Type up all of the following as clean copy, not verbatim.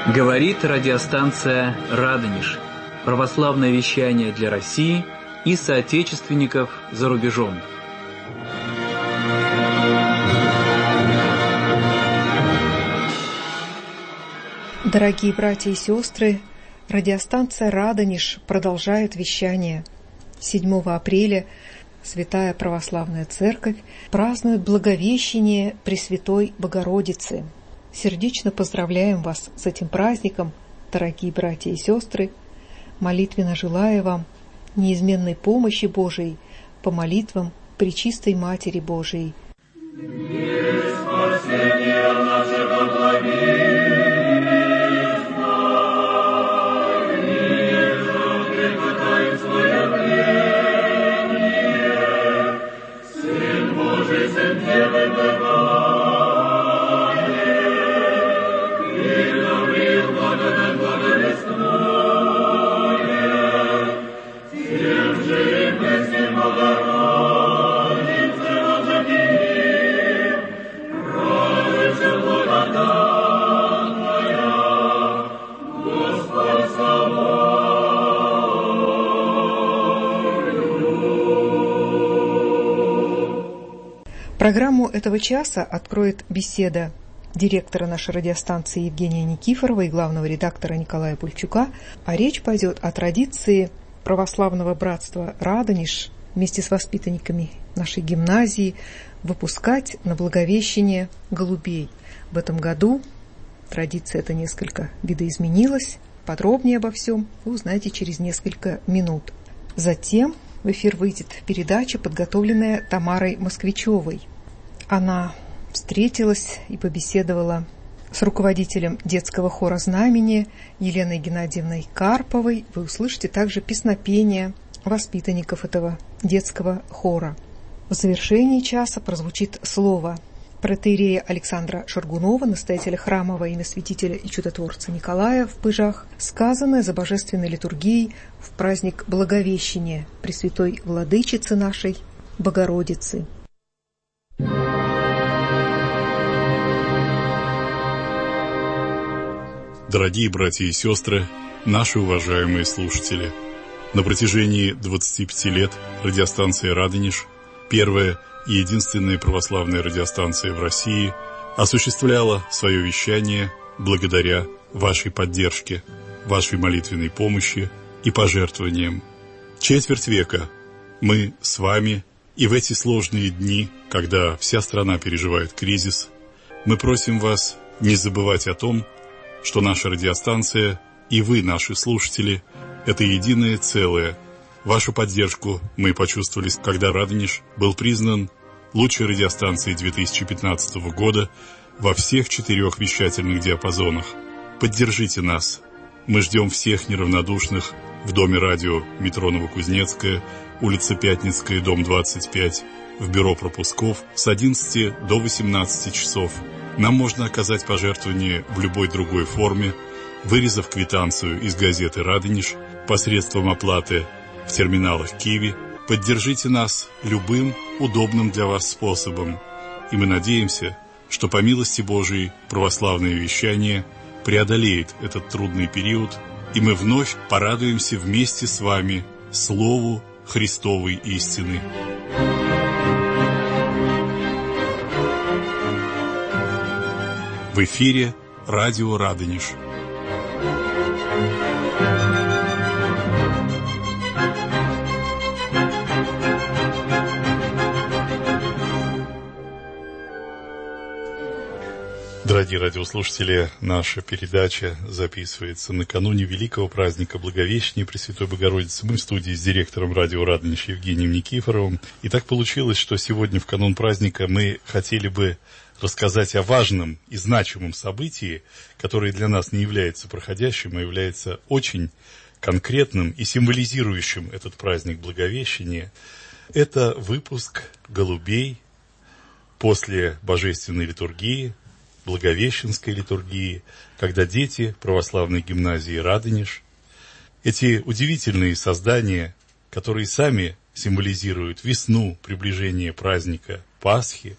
Говорит радиостанция «Радонеж». Православное вещание для России и соотечественников за рубежом. Дорогие братья и сестры, радиостанция «Радонеж» продолжает вещание. 7 апреля Святая Православная Церковь празднует Благовещение Пресвятой Богородицы. Сердечно поздравляем вас с этим праздником, дорогие братья и сестры, молитвенно желая вам неизменной помощи Божией по молитвам Пречистой Матери Божией. Программу этого часа откроет беседа директора нашей радиостанции Евгения Никифорова и главного редактора Николая Пульчука, а речь пойдет о традиции православного братства «Радонеж» вместе с воспитанниками нашей гимназии выпускать на Благовещение голубей. В этом году традиция эта несколько видоизменилась. Подробнее обо всем вы узнаете через несколько минут. Затем в эфир выйдет передача, подготовленная Тамарой Москвичевой. Она встретилась и побеседовала с руководителем детского хора «Знамение» Еленой Геннадьевной Карповой. Вы услышите также песнопение воспитанников этого детского хора. В завершении часа прозвучит слово протоиерея Александра Шаргунова, настоятеля храма во имя святителя и чудотворца Николая в Пыжах, сказанное за божественной литургией в праздник Благовещения Пресвятой Владычицы нашей Богородицы. Дорогие братья и сестры, наши уважаемые слушатели, на протяжении 25 лет радиостанция «Радонеж», первая и единственная православная радиостанция в России, осуществляла свое вещание благодаря вашей поддержке, вашей молитвенной помощи и пожертвованиям. Четверть века мы с вами, и в эти сложные дни, когда вся страна переживает кризис, мы просим вас не забывать о том, что наша радиостанция и вы, наши слушатели, это единое целое. Вашу поддержку мы почувствовали, когда «Радонеж» был признан лучшей радиостанцией 2015 года во всех 4 вещательных диапазонах. Поддержите нас. Мы ждем всех неравнодушных в Доме радио метро Новокузнецкая, улица Пятницкая, дом 25, в бюро пропусков с 11 до 18 часов. Нам можно оказать пожертвование в любой другой форме, вырезав квитанцию из газеты «Радонеж» посредством оплаты в терминалах Киви. Поддержите нас любым удобным для вас способом. И мы надеемся, что по милости Божией православное вещание преодолеет этот трудный период, и мы вновь порадуемся вместе с вами Слову Христовой истины. В эфире радио «Радонеж». Дорогие радиослушатели, наша передача записывается накануне великого праздника Благовещения Пресвятой Богородицы. Мы в студии с директором радио «Радонеж» Евгением Никифоровым. И так получилось, что сегодня в канун праздника мы хотели бы рассказать о важном и значимом событии, которое для нас не является проходящим, а является очень конкретным и символизирующим этот праздник Благовещения. Это выпуск голубей после божественной литургии, Благовещенской литургии, когда дети православной гимназии «Радонеж», эти удивительные создания, которые сами символизируют весну, приближение праздника Пасхи,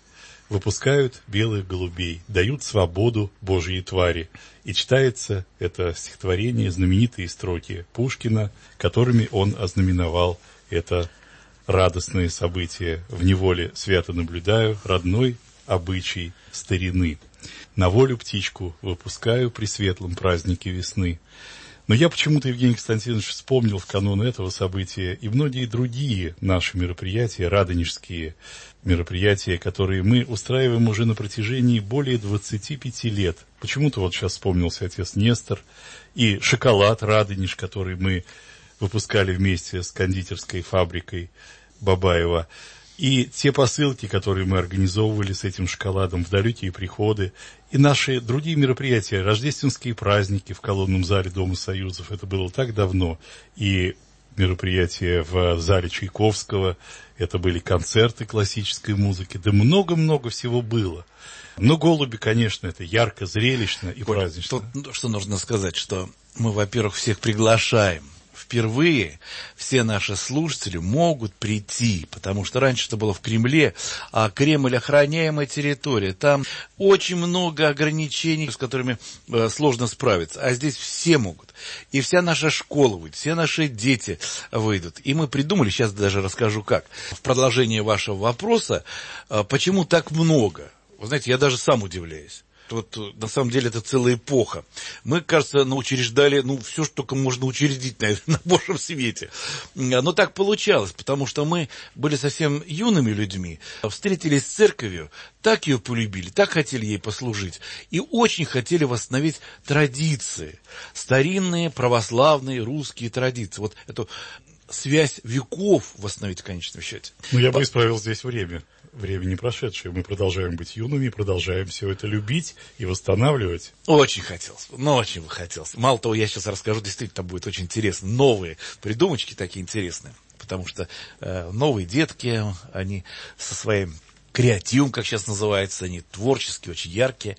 выпускают белых голубей, дают свободу Божьей твари. И читается это стихотворение, знаменитые строки Пушкина, которыми он ознаменовал это радостное событие. В неволе свято наблюдаю родной обычай старины. На волю птичку выпускаю при светлом празднике весны. Но я почему-то, Евгений Константинович, вспомнил в канун этого события и многие другие наши мероприятия, радонежские мероприятия, которые мы устраиваем уже на протяжении более 25 лет. Почему-то вот сейчас вспомнился отец Нестор и шоколад «Радонеж», который мы выпускали вместе с кондитерской фабрикой Бабаева. И те посылки, которые мы организовывали с этим шоколадом в далекие приходы, и наши другие мероприятия, рождественские праздники в колонном зале Дома Союзов, это было так давно, и мероприятия в зале Чайковского, это были концерты классической музыки, да много-много всего было. Но голуби, конечно, это ярко, зрелищно и празднично. Что нужно сказать, что мы, во-первых, всех приглашаем. Впервые все наши слушатели могут прийти, потому что раньше это было в Кремле, а Кремль — охраняемая территория. Там очень много ограничений, с которыми сложно справиться. А здесь все могут. И вся наша школа выйдет, все наши дети выйдут. И мы придумали, сейчас даже расскажу как, в продолжение вашего вопроса, почему так много. Вы знаете, я даже сам удивляюсь. Вот, на самом деле, это целая эпоха. Мы, кажется, научреждали, все, что только можно учредить на Божьем свете. Но так получалось, потому что мы были совсем юными людьми, встретились с церковью, так ее полюбили, так хотели ей послужить, и очень хотели восстановить традиции, старинные православные русские традиции. Вот эту связь веков восстановить в конечном счете. Я бы исправил здесь время. Время не прошедшее. Мы продолжаем быть юными, продолжаем все это любить и восстанавливать. Очень хотелось. Очень хотелось. Мало того, я сейчас расскажу, действительно, там будет очень интересно. Новые придумочки такие интересные. Потому что новые детки, они со своим креативом, как сейчас называется, они творческие, очень яркие.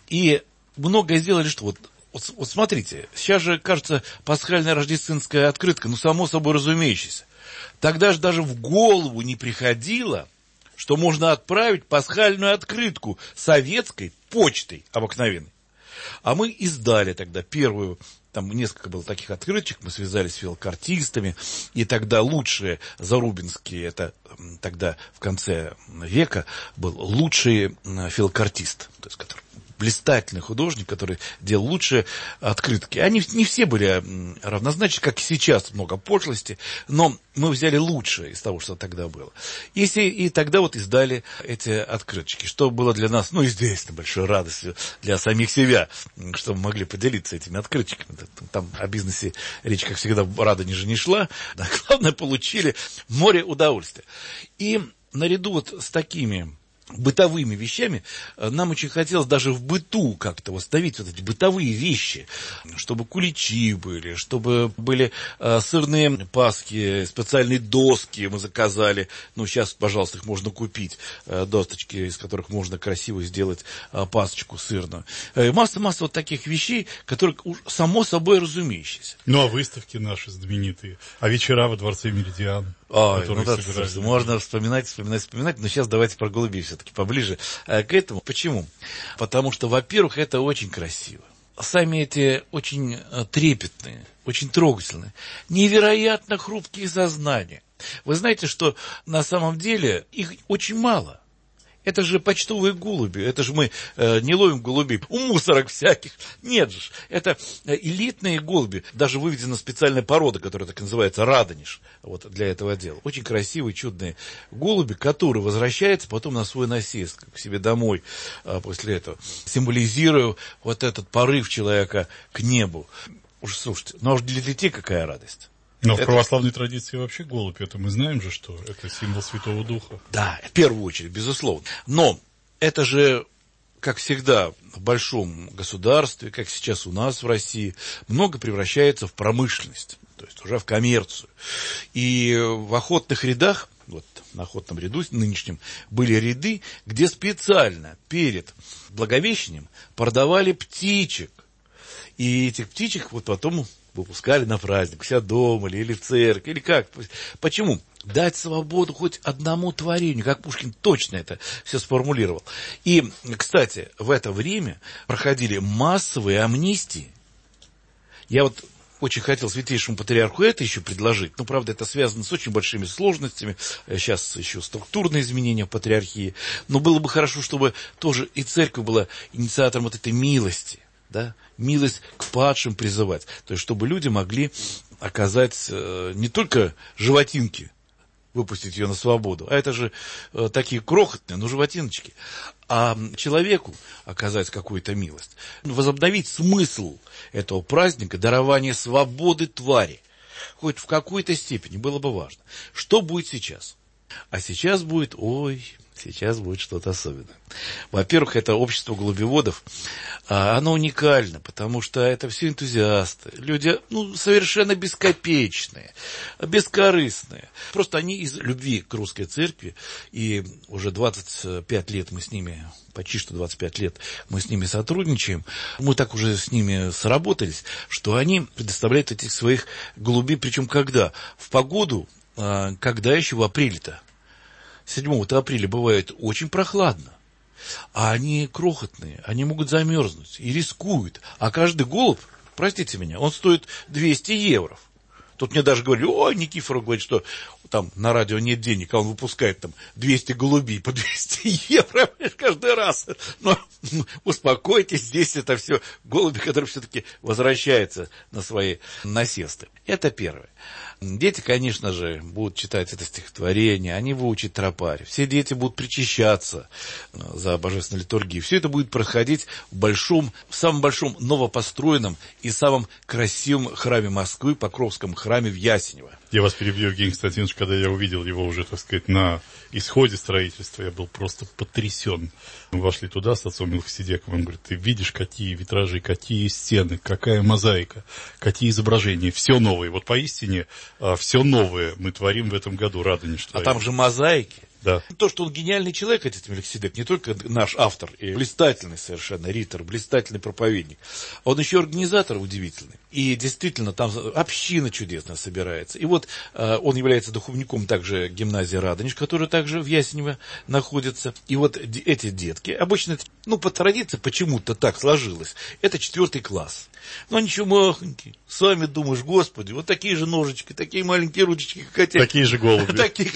И многое сделали, что вот смотрите, сейчас же, кажется, пасхальная рождественская открытка, само собой разумеющееся. Тогда же даже в голову не приходило, что можно отправить пасхальную открытку советской почтой обыкновенной. А мы издали тогда первую, там несколько было таких открыточек, мы связались с филокартистами, и тогда лучшие зарубинские, это тогда в конце века был лучший филокартист, то есть который блистательный художник, который делал лучшие открытки. Они не все были равнозначны, как и сейчас, много пошлости, но мы взяли лучшее из того, что тогда было. И тогда издали эти открыточки, что было для нас, естественно, большой радостью для самих себя, что мы могли поделиться этими открыточками. Там о бизнесе речь, как всегда, в Радонеже не шла, а главное, получили море удовольствия. И наряду с такими бытовыми вещами нам очень хотелось даже в быту как-то восстановить эти бытовые вещи, чтобы куличи были, чтобы были сырные паски, специальные доски мы заказали. Сейчас, пожалуйста, их можно купить, досточки, из которых можно красиво сделать пасочку сырную. Масса таких вещей, которые само собой разумеющиеся. А выставки наши знаменитые, а вечера во Дворце Меридиан. Можно вспоминать, но сейчас давайте про голубей все-таки поближе к этому. Почему? Потому что, во-первых, это очень красиво. Сами эти очень трепетные, очень трогательные, невероятно хрупкие сознания. Вы знаете, что на самом деле их очень мало. Это же почтовые голуби, это же мы не ловим голубей у мусорок всяких. Нет же, это элитные голуби. Даже выведена специальная порода, которая так называется радонеж, для этого дела. Очень красивые, чудные голуби, которые возвращаются потом на свой насест к себе домой после этого, символизируя этот порыв человека к небу. Уж слушайте, уж для детей какая радость. Но в православной традиции вообще голубь, это мы знаем же, что это символ Святого Духа. Да, в первую очередь, безусловно. Но это же, как всегда, в большом государстве, как сейчас у нас в России, много превращается в промышленность, то есть уже в коммерцию. И в охотных рядах, на охотном ряду нынешнем, были ряды, где специально перед Благовещением продавали птичек. И этих птичек потом выпускали на праздник, у себя дома или в церкви, или как. Почему? Дать свободу хоть одному творению, как Пушкин точно это все сформулировал. И, кстати, в это время проходили массовые амнистии. Я вот очень хотел Святейшему Патриарху это еще предложить, но, правда, это связано с очень большими сложностями, сейчас еще структурные изменения в Патриархии, но было бы хорошо, чтобы тоже и Церковь была инициатором вот этой милости, да, милость к падшим призывать, то есть, чтобы люди могли оказать не только животинки, выпустить ее на свободу, а это же такие крохотные, но животиночки, а человеку оказать какую-то милость, возобновить смысл этого праздника, дарование свободы твари, хоть в какой-то степени было бы важно. Что будет сейчас? А сейчас будет, сейчас будет что-то особенное. Во-первых, это общество голубеводов, оно уникально, потому что это все энтузиасты, люди, совершенно бескопеечные, бескорыстные. Просто они из любви к русской церкви, и уже 25 лет мы с ними, почти что 25 лет мы с ними сотрудничаем, мы так уже с ними сработались, что они предоставляют этих своих голубей, причем когда? В погоду, когда еще в апреле-то? 7 апреля бывает очень прохладно, а они крохотные, они могут замерзнуть и рискуют. А каждый голубь, простите меня, он стоит 200 евро. Тут мне даже говорили, Никифоров говорит, что там на радио нет денег, а он выпускает там 200 голубей по 200 евро каждый раз. Но успокойтесь, здесь это все голуби, которые все-таки возвращаются на свои насесты. Это первое. Дети, конечно же, будут читать это стихотворение, они выучат тропарь. Все дети будут причащаться за божественной литургией. Все это будет происходить в самом большом новопостроенном и самом красивом храме Москвы, Покровском храме в Ясенево. Я вас перебью, Евгений Константинович, когда я увидел его уже, так сказать, на исходе строительства, я был просто потрясен. Мы вошли туда с отцом Мелхиседеком, он говорит, ты видишь, какие витражи, какие стены, какая мозаика, какие изображения, все новое. Вот поистине все новое мы творим в этом году, Радонеж. А там же мозаики. Да. То, что он гениальный человек, отец Мелхиседек, не только наш автор, и блистательный совершенно ритор, блистательный проповедник, а он еще организатор удивительный. И действительно, там община чудесная собирается. И вот он является духовником также гимназии Радонеж, которая также в Ясенево находится. И вот эти детки, обычно, по традиции почему-то так сложилось, это 4 класс. Но они еще махонькие. Сами думаешь, Господи, вот такие же ножички, такие маленькие ручечки, как эти. Такие же голуби. Такие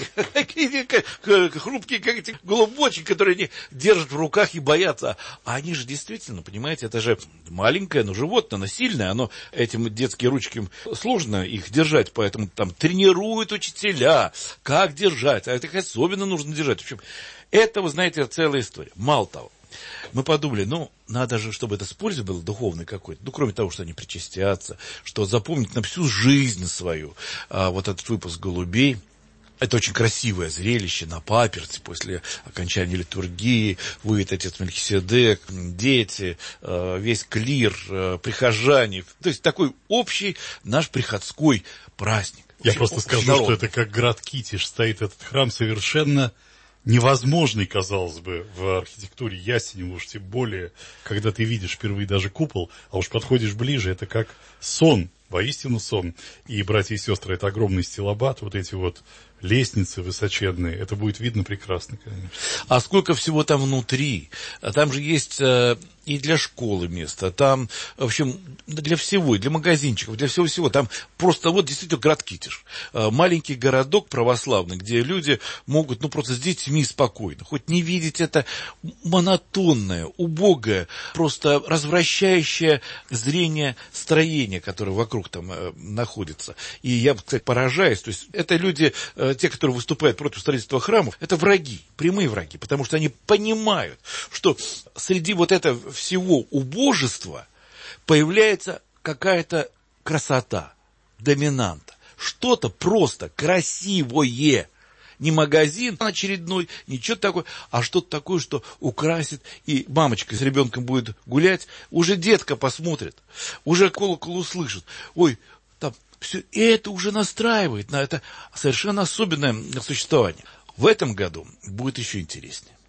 хрупкие, как эти голубочки, которые они держат в руках и боятся. А они же действительно, понимаете, это же маленькое, но животное, оно сильное, оно этим детские ручки сложно их держать, поэтому там тренируют учителя, как держать, а их особенно нужно держать. В общем, это, вы знаете, целая история. Мало того, мы подумали, надо же, чтобы это с пользой было духовной какой-то. Кроме того, что они причастятся, что запомнить на всю жизнь свою вот этот выпуск голубей. Это очень красивое зрелище на паперти после окончания литургии. Выйдет отец Мелхиседек, дети, весь клир, прихожане. То есть такой общий наш приходской праздник. Я просто скажу, что это как град Китиш. Стоит этот храм совершенно невозможный, казалось бы, в архитектуре Ясенева, уж тем более, когда ты видишь впервые даже купол, а уж подходишь ближе, это как сон, воистину сон. И, братья и сестры, это огромный стилобат, вот эти вот лестницы высоченные, это будет видно прекрасно, конечно. А сколько всего там внутри? Там же есть и для школы место, там, в общем, для всего, для магазинчиков, для всего-всего. Там просто вот действительно град Китиш. Маленький городок православный, где люди могут, просто с детьми спокойно, хоть не видеть это монотонное, убогое, просто развращающее зрение строение, которое вокруг там находится. И я, кстати, поражаюсь, то есть это люди, те, которые выступают против строительства храмов, это враги, прямые враги, потому что они понимают, что среди вот этого всего убожества появляется какая-то красота, доминанта, что-то просто красивое. Не магазин очередной, ничего такое, а что-то такое, что украсит, и мамочка с ребенком будет гулять, уже детка посмотрит, уже колокол услышит. Ой, там все это уже настраивает на это совершенно особенное существование. В этом году будет еще интереснее.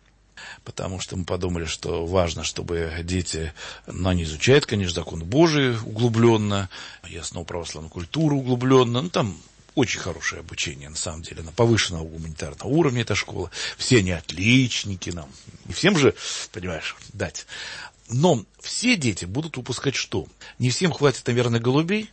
потому что мы подумали, что важно, чтобы дети, они изучают, конечно, закон Божий углубленно, и основу православной культуры углубленно, там очень хорошее обучение, на самом деле, на повышенного гуманитарного уровня эта школа. Все они отличники нам. Не всем же, понимаешь, дать. Но все дети будут выпускать что? Не всем хватит, наверное, голубей.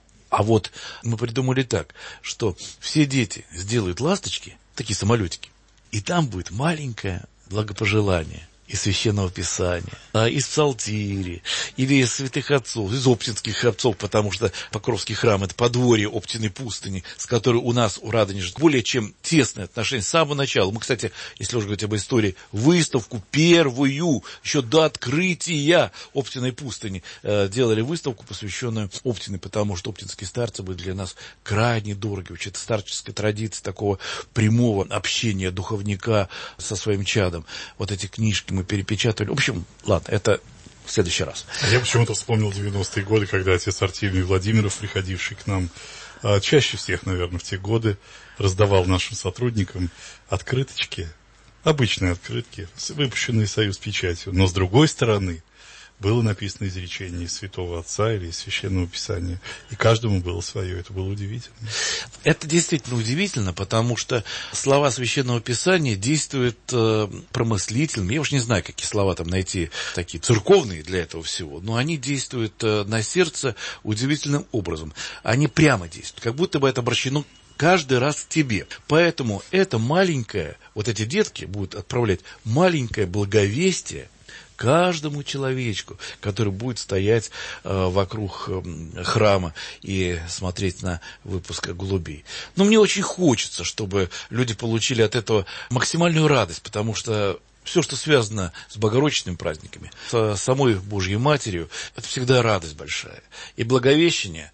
А вот мы придумали так, что все дети сделают ласточки, такие самолетики, и там будет маленькое благопожелание из Священного Писания, из Псалтири, или из святых отцов, из оптинских отцов, потому что Покровский храм – это подворье Оптиной пустыни, с которой у нас, у Радонежа, более чем тесные отношения с самого начала. Мы, кстати, если уже говорить об истории, выставку первую, еще до открытия Оптиной пустыни, делали выставку, посвященную Оптиной, потому что оптинские старцы были для нас крайне дороги. Вообще, это старческая традиция такого прямого общения духовника со своим чадом. Вот эти книжки мы перепечатали. В общем, ладно, это в следующий раз. Я почему-то вспомнил 90-е годы, когда отец Артемий Владимиров, приходивший к нам, чаще всех, наверное, в те годы, раздавал нашим сотрудникам открыточки, обычные открытки, выпущенные «Союз печатью». Но с другой стороны, было написано изречение из Святого Отца или из Священного Писания, и каждому было свое. Это было удивительно. Это действительно удивительно, потому что слова Священного Писания действуют промыслительно. Я уж не знаю, какие слова там найти, такие церковные для этого всего, но они действуют на сердце удивительным образом. Они прямо действуют, как будто бы это обращено каждый раз к тебе. Поэтому это маленькое, вот эти детки будут отправлять маленькое благовестие каждому человечку, который будет стоять вокруг храма и смотреть на выпуск голубей. Но мне очень хочется, чтобы люди получили от этого максимальную радость, потому что все, что связано с богородичными праздниками, с самой Божьей Матерью, это всегда радость большая. И благовещение,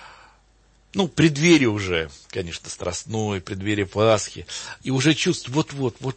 преддверие уже, конечно, страстное, преддверие Пасхи, и уже чувство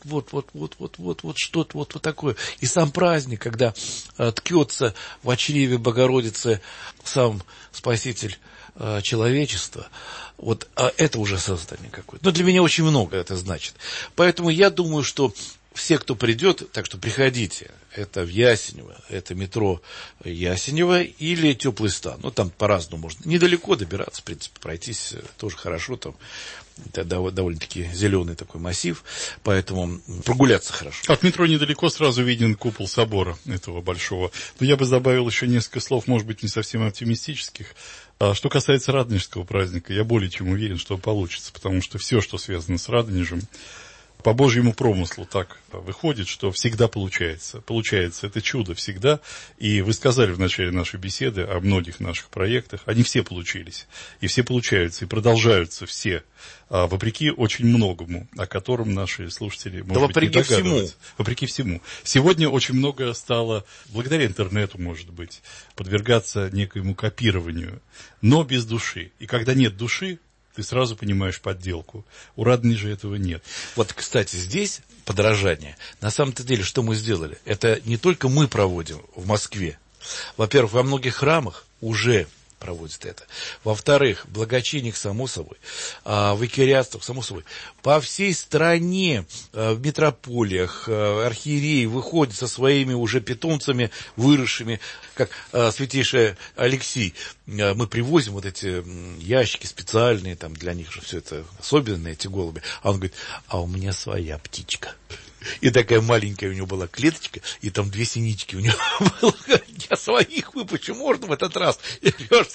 вот что-то вот такое. И сам праздник, когда ткется в чреве Богородицы сам Спаситель человечества, это уже создание какое-то. Но для меня очень много это значит. Поэтому я думаю, что все, кто придет, так что приходите, это в Ясенево, это метро Ясенево или Теплый стан. Там по-разному можно. Недалеко добираться, в принципе, пройтись тоже хорошо. Там это довольно-таки зеленый такой массив, поэтому прогуляться хорошо. От метро недалеко сразу виден купол собора этого большого. Но я бы добавил еще несколько слов, может быть, не совсем оптимистических. Что касается Радонежского праздника, я более чем уверен, что получится, потому что все, что связано с Радонежем, по Божьему промыслу так выходит, что всегда получается. Получается, это чудо всегда. И вы сказали в начале нашей беседы о многих наших проектах. Они все получились. И все получаются. И продолжаются все. Вопреки очень многому, о котором наши слушатели, может быть, не догадываются. Вопреки всему. Сегодня очень много стало, благодаря интернету, может быть, подвергаться некоему копированию. Но без души. И когда нет души, ты сразу понимаешь подделку. У Радонежа этого нет. Кстати, здесь подражание. На самом-то деле, что мы сделали? Это не только мы проводим в Москве. Во-первых, во многих храмах уже проводят это. Во-вторых, в благочиниях, само собой, в икариатствах, само собой. По всей стране, в митрополиях, архиереи выходят со своими уже питомцами, выросшими, как святейший Алексий. Мы привозим эти ящики специальные, там для них же все это особенные, эти голуби. А он говорит, а у меня своя птичка. И такая маленькая у него была клеточка, и там 2 синички у него было. Я своих выпущу, можно в этот раз? И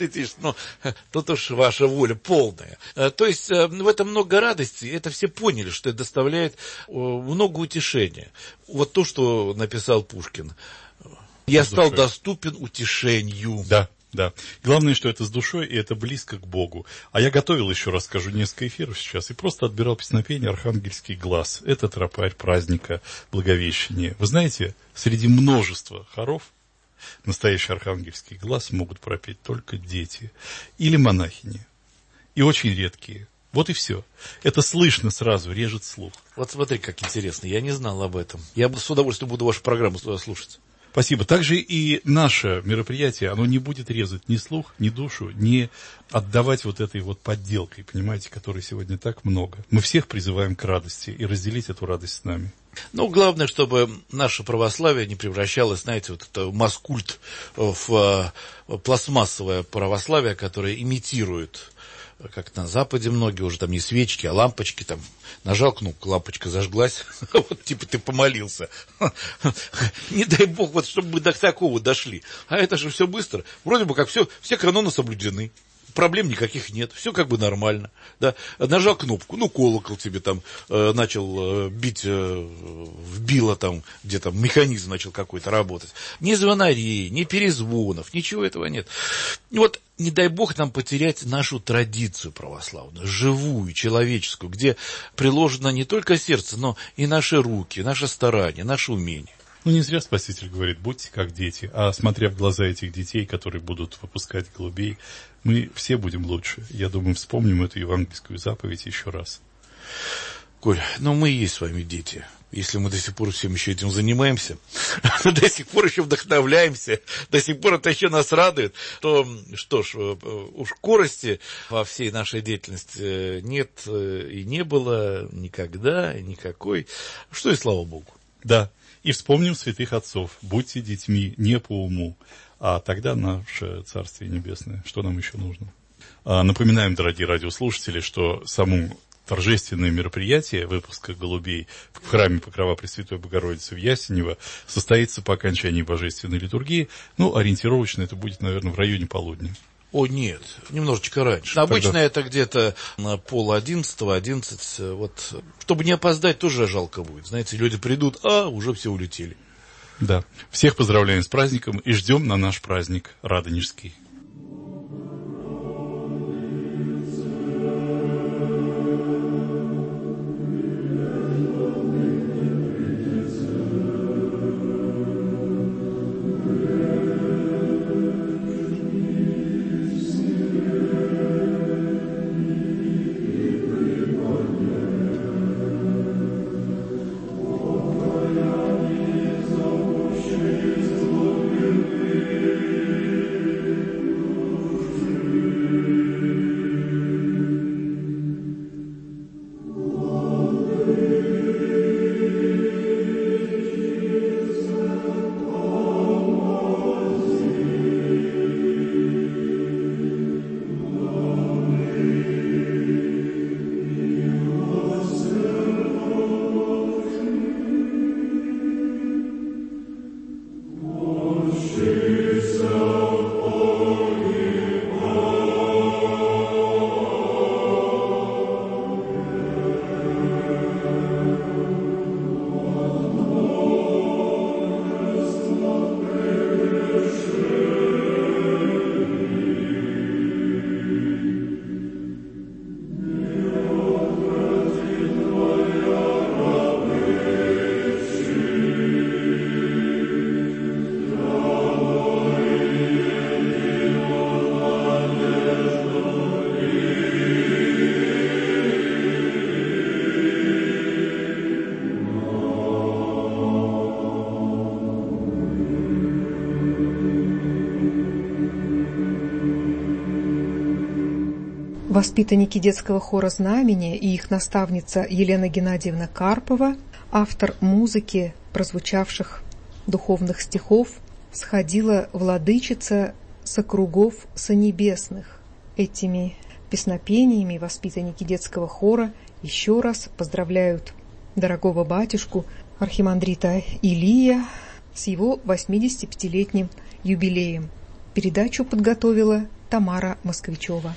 тут уж ваша воля полная. То есть в этом много радости, это все поняли, что это доставляет много утешения. То, что написал Пушкин. Я стал доступен утешению. Да. Главное, что это с душой, и это близко к Богу. А я готовил, еще раз скажу, несколько эфиров сейчас, и просто отбирал песнопение «Архангельский глаз». Это тропарь праздника Благовещения. Вы знаете, среди множества хоров настоящий архангельский глаз могут пропеть только дети или монахини. И очень редкие. И все. Это слышно сразу, режет слух. Смотри, как интересно, я не знал об этом. Я с удовольствием буду вашу программу слушать. Спасибо. Также и наше мероприятие, оно не будет резать ни слух, ни душу, не отдавать этой подделкой, понимаете, которой сегодня так много. Мы всех призываем к радости и разделить эту радость с нами. Ну, главное, чтобы наше православие не превращалось, знаете, вот это маскульт в пластмассовое православие, которое имитирует, как на Западе многие уже там не свечки, а лампочки, там нажал кнопку, лампочка зажглась, вот типа ты помолился. Не дай бог, вот чтобы мы до такого дошли. А это же все быстро. Вроде бы как все каноны соблюдены. Проблем никаких нет, все как бы нормально. Да? Нажал кнопку, ну, колокол тебе там начал бить, вбило там, где там механизм начал какой-то работать. Ни звонарей, ни перезвонов, ничего этого нет. И вот не дай бог нам потерять нашу традицию православную, живую, человеческую, где приложено не только сердце, но и наши руки, наши старания, наши умения. Ну, не зря Спаситель говорит, будьте как дети. А смотря в глаза этих детей, которые будут выпускать голубей, мы все будем лучше. Я думаю, вспомним эту евангельскую заповедь еще раз. Коль, ну мы и есть с вами дети. Если мы до сих пор всем еще этим занимаемся, до сих пор еще вдохновляемся, до сих пор это еще нас радует, то что ж, уж корости во всей нашей деятельности нет и не было никогда, никакой. Что и слава Богу. Да. И вспомним святых отцов. Будьте детьми не по уму, а тогда наше Царствие Небесное. Что нам еще нужно? Напоминаем, дорогие радиослушатели, что само торжественное мероприятие выпуска голубей в храме Покрова Пресвятой Богородицы в Ясенево состоится по окончании божественной литургии. Ну, ориентировочно это будет, наверное, в районе полудня. О, нет, немножечко раньше. Обычно это где-то на 10:30, 11. Вот, чтобы не опоздать, тоже жалко будет. Знаете, люди придут, а уже все улетели. Да. Всех поздравляем с праздником и ждем на наш праздник Радонежский. Воспитанники детского хора «Знамение» и их наставница Елена Геннадьевна Карпова, автор музыки, прозвучавших духовных стихов, сходила владычица с округов сонебесных. Этими песнопениями воспитанники детского хора еще раз поздравляют дорогого батюшку архимандрита Илия с его 85-летним юбилеем. Передачу подготовила Тамара Москвичева.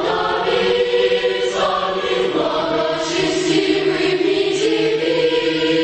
Счастливыми тебе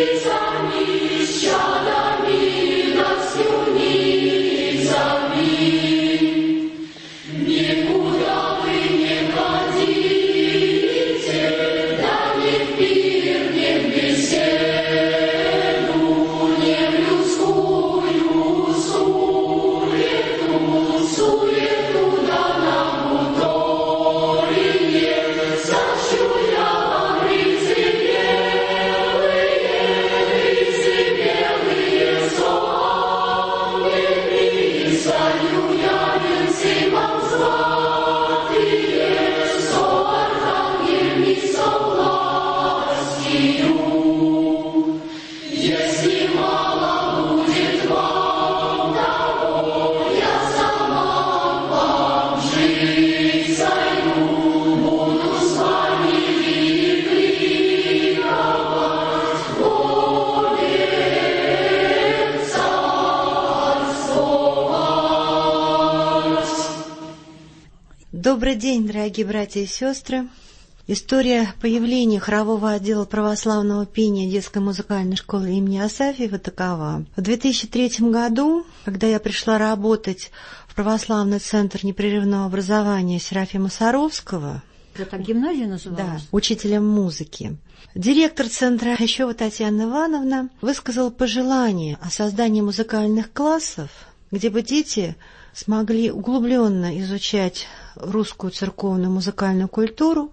Добрый день, дорогие братья и сестры. История появления хорового отдела православного пения детской музыкальной школы имени Асафьева такова. В 2003 году, когда я пришла работать в православный центр непрерывного образования Серафима Саровского, это так гимназия называлась? Да, учителем музыки, директор центра Ещева Татьяна Ивановна высказала пожелание о создании музыкальных классов, где бы дети смогли углубленно изучать русскую церковную музыкальную культуру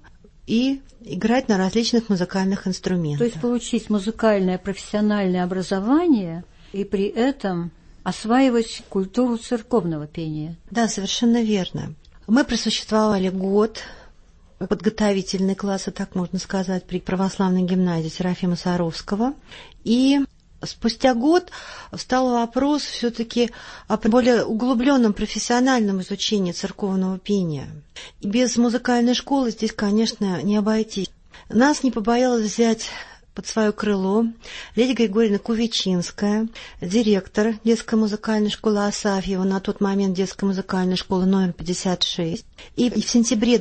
и играть на различных музыкальных инструментах. То есть получить музыкальное профессиональное образование и при этом осваивать культуру церковного пения. Да, совершенно верно. Мы просуществовали год, подготовительные классы, так можно сказать, при православной гимназии Серафима Саровского. И спустя год встал вопрос все-таки о более углубленном профессиональном изучении церковного пения. И без музыкальной школы здесь, конечно, не обойтись. Нас не побоялась взять под свое крыло Лидия Григорьевна Кувичинская, директор детской музыкальной школы Асафьева, на тот момент детской музыкальной школы номер 56. И в сентябре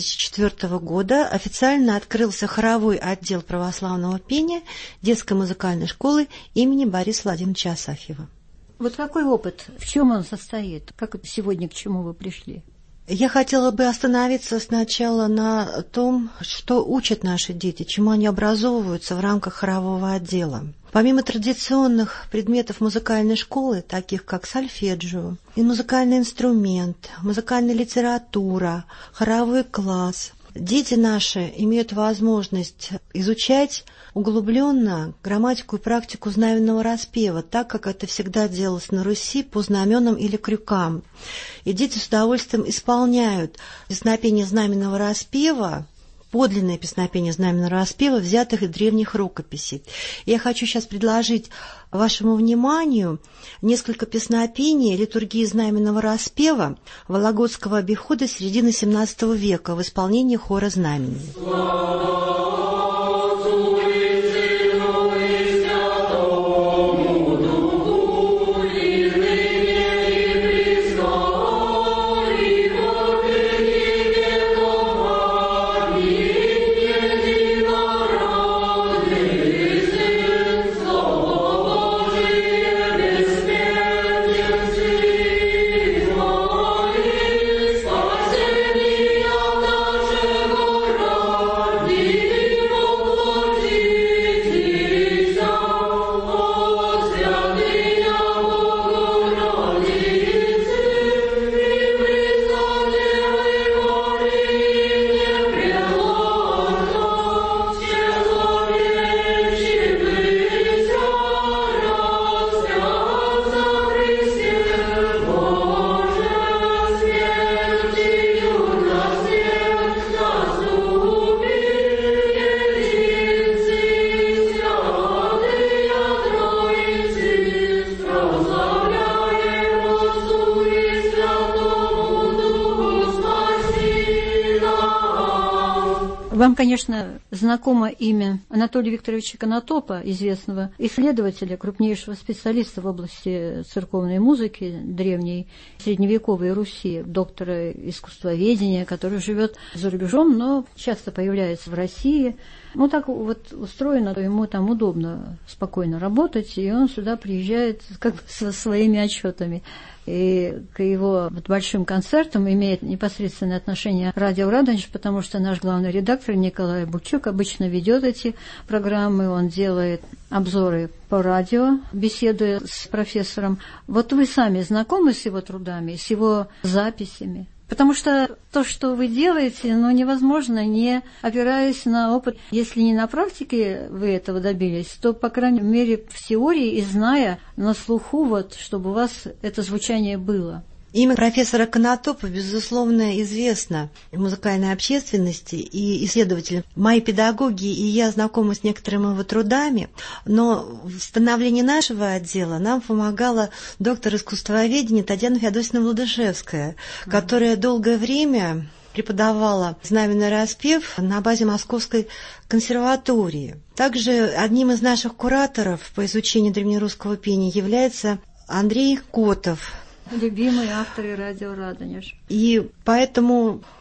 2004 года официально открылся хоровой отдел православного пения детской музыкальной школы имени Бориса Владимировича Асафьева. Вот какой опыт? В чем он состоит? Как это сегодня, к чему вы пришли? Я хотела бы остановиться сначала на том, что учат наши дети, чему они образовываются в рамках хорового отдела. Помимо традиционных предметов музыкальной школы, таких как сольфеджио, и музыкальный инструмент, музыкальная литература, хоровой класс, дети наши имеют возможность изучать углубленно грамматику и практику знаменного распева, так как это всегда делалось на Руси по знаменам или крюкам. И дети с удовольствием исполняют песнопение знаменного распева, подлинное песнопение знаменного распева, взятых из древних рукописей. Я хочу сейчас предложить вашему вниманию несколько песнопений литургии знаменного распева Вологодского обихода середины XVII века в исполнении хора знамений. Вам, конечно, знакомо имя Анатолия Викторовича Конотопа, известного исследователя, крупнейшего специалиста в области церковной музыки древней средневековой Руси, доктора искусствоведения, который живет за рубежом, но часто появляется в России. Ну, так вот устроено, ему там удобно спокойно работать, и он сюда приезжает как бы со своими отчетами. И к его большим концертам имеет непосредственное отношение радио «Радонеж», потому что наш главный редактор Николай Бульчук обычно ведет эти программы, он делает обзоры по радио, беседуя с профессором. Вот вы сами знакомы с его трудами, с его записями? Потому что то, что вы делаете, невозможно, не опираясь на опыт. Если не на практике вы этого добились, то, по крайней мере, в теории и зная на слуху, чтобы у вас это звучание было. Имя профессора Конотопа, безусловно, известно музыкальной общественности и исследователям. Мои педагоги и я знакомы с некоторыми его трудами, но в становлении нашего отдела нам помогала доктор искусствоведения Татьяна Феодосьевна Владышевская, которая долгое время преподавала знаменный распев на базе Московской консерватории. Также одним из наших кураторов по изучению древнерусского пения является Андрей Котов, любимые авторы радио «Радонеж». И поэтому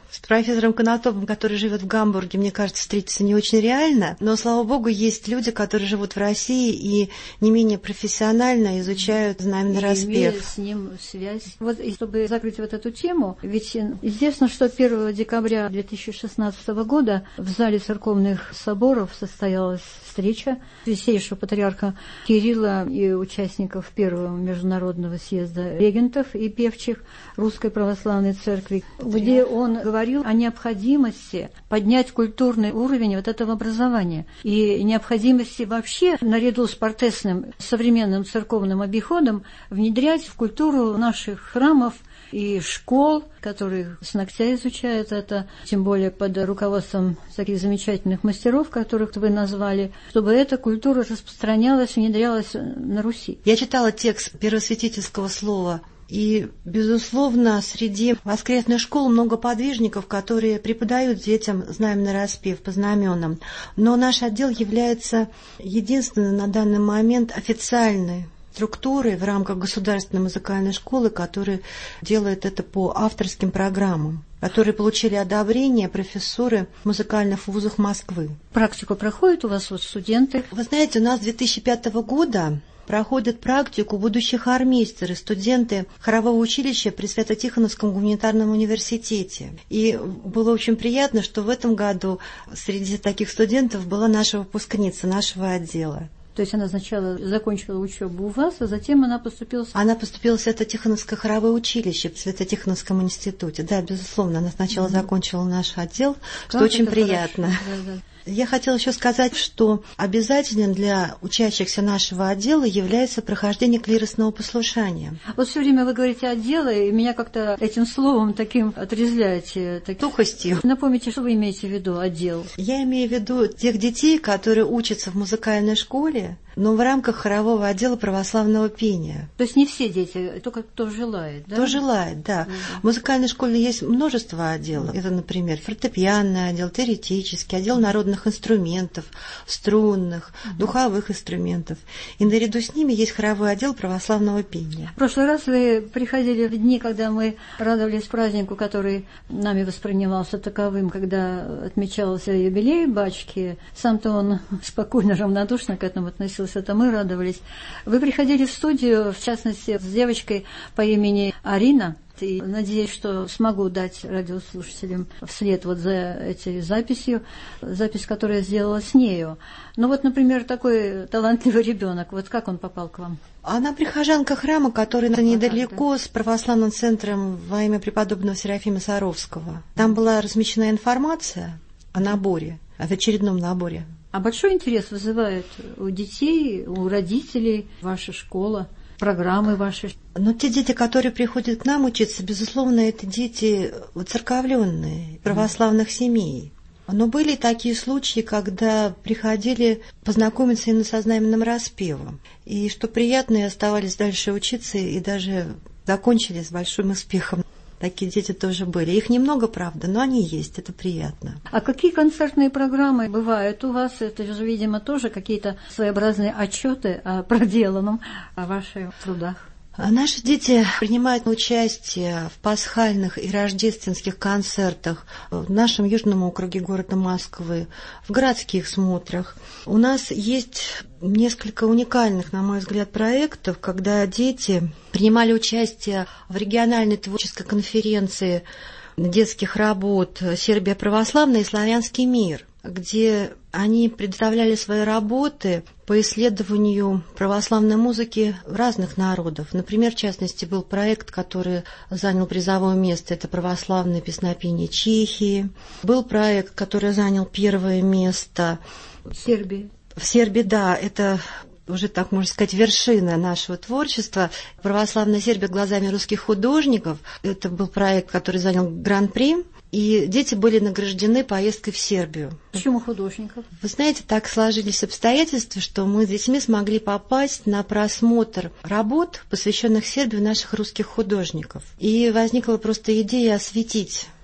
С профессором Конотопом, который живет в Гамбурге, мне кажется, встретиться не очень реально, но, слава богу, есть люди, которые живут в России и не менее профессионально изучают знаменный распев. Имея с ним связь. Вот, и чтобы закрыть вот эту тему, ведь известно, что 1 декабря 2016 года в зале церковных соборов состоялась встреча Святейшего патриарха Кирилла и участников Первого международного съезда регентов и певчих Русской Православной Церкви, где он говорил о необходимости поднять культурный уровень вот этого образования и необходимости вообще, наряду с портесным современным церковным обиходом, внедрять в культуру наших храмов и школ, которые с ногтя изучают это, тем более под руководством таких замечательных мастеров, которых вы назвали, чтобы эта культура распространялась, внедрялась на Руси. Я читала текст первосвятительского слова, и, безусловно, среди воскресных школ много подвижников, которые преподают детям знаменный распев по знаменам. Но наш отдел является единственной на данный момент официальной структуры в рамках Государственной музыкальной школы, которая делает это по авторским программам, которые получили одобрение профессуры в музыкальных вузах Москвы. Практику проходят у вас вот студенты? Вы знаете, у нас с 2005 года проходят практику будущие хормейстеры, студенты хорового училища при Свято-Тихоновском гуманитарном университете. И было очень приятно, что в этом году среди таких студентов была наша выпускница нашего отдела. То есть она сначала закончила учебу у вас, а затем она поступила... Она поступила в Свято-Тихоновское хоровое училище в Свято-Тихоновском институте. Да, безусловно, она сначала закончила наш отдел, что очень приятно. Да. Я хотела еще сказать, что обязательным для учащихся нашего отдела является прохождение клиросного послушания. Вот все время вы говорите «отдела», и меня как-то этим словом таким отрезвляете. Тухостью. Напомните, что вы имеете в виду «отдел»? Я имею в виду тех детей, которые учатся в музыкальной школе, но в рамках хорового отдела православного пения. То есть не все дети, только кто желает, да? Кто желает, да. В музыкальной школе есть множество отделов. Это, например, фортепианный отдел, теоретический, отдел народных инструментов, струнных, духовых инструментов. И наряду с ними есть хоровой отдел православного пения. В прошлый раз вы приходили в дни, когда мы радовались празднику, который нами воспринимался таковым, когда отмечался юбилей Бачки. Сам-то он спокойно, равнодушно к этому относился. Это мы радовались. Вы приходили в студию, в частности, с девочкой по имени Арина, и надеюсь, что смогу дать радиослушателям вслед вот за этой записью, запись, которую я сделала с нею. Ну вот, например, такой талантливый ребенок, вот как он попал к вам? Она прихожанка храма, который недалеко с православным центром во имя преподобного Серафима Саровского. Там была размещена информация о наборе, о очередном наборе. А большой интерес вызывает у детей, у родителей ваша школа, программы ваши? Но те дети, которые приходят к нам учиться, безусловно, это дети уцерковленные, православных семей. Но были такие случаи, когда приходили познакомиться именно со знаменным распевом. И что приятно, и оставались дальше учиться, и даже закончили с большим успехом. Такие дети тоже были. Их немного, правда, но они есть, это приятно. А какие концертные программы бывают у вас? Это же, видимо, тоже какие-то своеобразные отчеты о проделанном, о ваших трудах. Наши дети принимают участие в пасхальных и рождественских концертах в нашем южном округе города Москвы, в городских смотрах. У нас есть несколько уникальных, на мой взгляд, проектов, когда дети принимали участие в региональной творческой конференции детских работ «Сербия православная» и «Славянский мир», где они представляли свои работы по исследованию православной музыки разных народов. Например, в частности, был проект, который занял призовое место, это православное песнопение Чехии. Был проект, который занял первое место в Сербии. В Сербии, да, это уже, так можно сказать, вершина нашего творчества. Православная Сербия глазами русских художников. Это был проект, который занял гран-при. И дети были награждены поездкой в Сербию. Почему художников? Вы знаете, так сложились обстоятельства, что мы с детьми смогли попасть на просмотр работ, посвященных Сербии, наших русских художников. И возникла просто идея осветить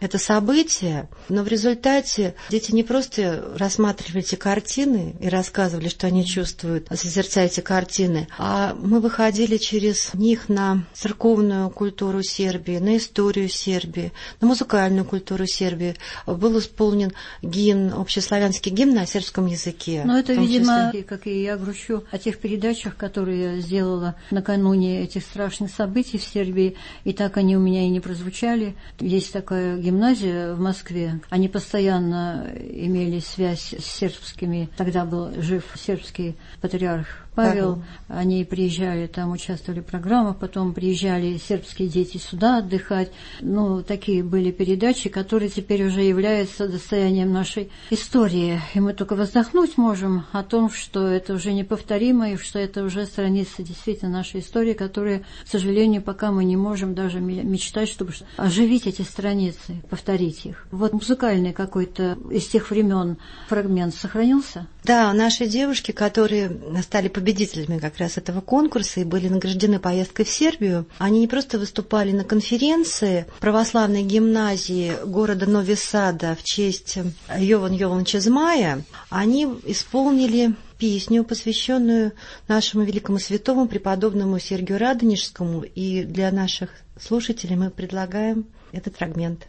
это событие, но в результате дети не просто рассматривали эти картины и рассказывали, что они чувствуют, созерцая эти картины, а мы выходили через них на церковную культуру Сербии, на историю Сербии, на музыкальную культуру Сербии. Был исполнен гимн, общеславянский гимн на сербском языке. Но это, видимо, как и я грущу о тех передачах, которые я сделала накануне этих страшных событий в Сербии, и так они у меня и не прозвучали. Есть такая гимназия в Москве. Они постоянно имели связь с сербскими. Тогда был жив сербский патриарх Павел. Они приезжали, там участвовали в программах, потом приезжали сербские дети сюда отдыхать. Ну, такие были передачи, которые теперь уже являются достоянием нашей истории. И мы только вздохнуть можем о том, что это уже неповторимо, и что это уже страницы действительно нашей истории, которые, к сожалению, пока мы не можем даже мечтать, чтобы оживить эти страницы, повторить их. Вот музыкальный какой-то из тех времен фрагмент сохранился? Да, наши девушки, которые стали победителями как раз этого конкурса и были награждены поездкой в Сербию, они не просто выступали на конференции православной гимназии города Нови Сада в честь Йована Йовановича Змая, они исполнили песню, посвященную нашему великому святому преподобному Сергию Радонежскому, и для наших слушателей мы предлагаем этот фрагмент.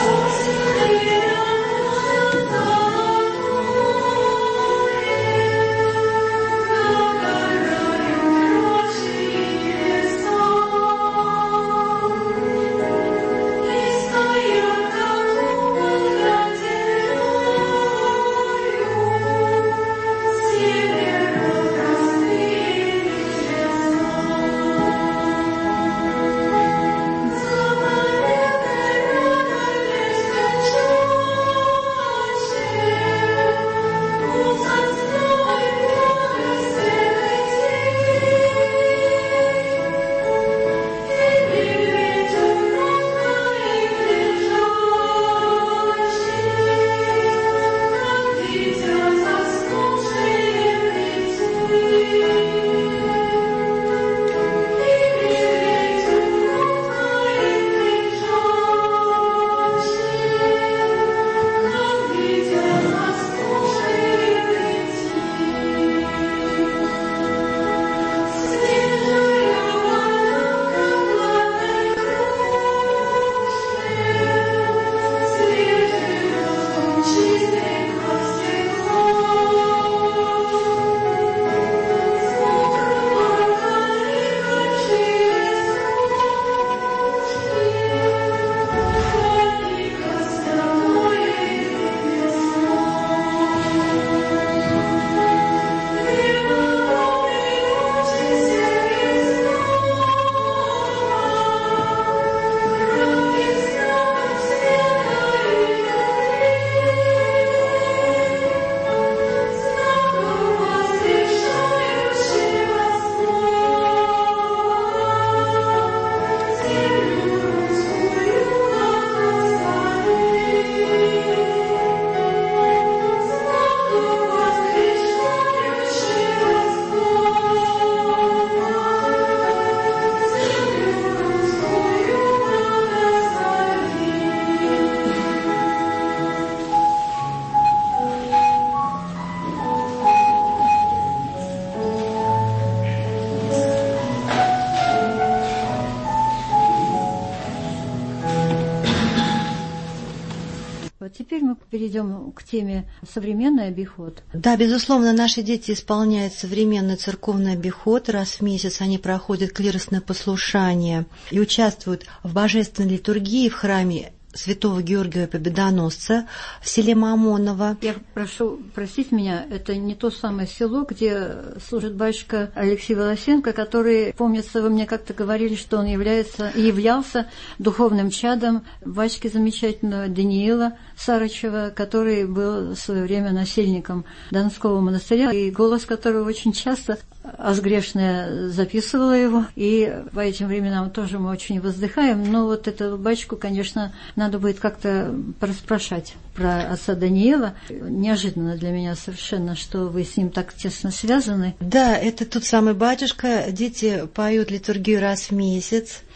Теперь мы перейдем к теме «Современный обиход». Да, безусловно, наши дети исполняют современный церковный обиход. Раз в месяц они проходят клиросное послушание и участвуют в божественной литургии в храме Святого Георгия Победоносца в селе Мамоново. Я прошу простить меня, это не то самое село, где служит батюшка Алексей Волосенко, который, помнится, вы мне как-то говорили, что он являлся духовным чадом батюшки замечательного Даниила Сарычева, который был в свое время насельником Донского монастыря, и голос которого очень часто Азгрешная записывала его, и по этим временам тоже мы очень воздыхаем, но вот этого батюшку, конечно, надо будет как-то порасспрашать про отца Даниила. Неожиданно для меня совершенно, что вы с ним так тесно связаны. Да, это тот самый батюшка. Дети поют литургию раз в месяц.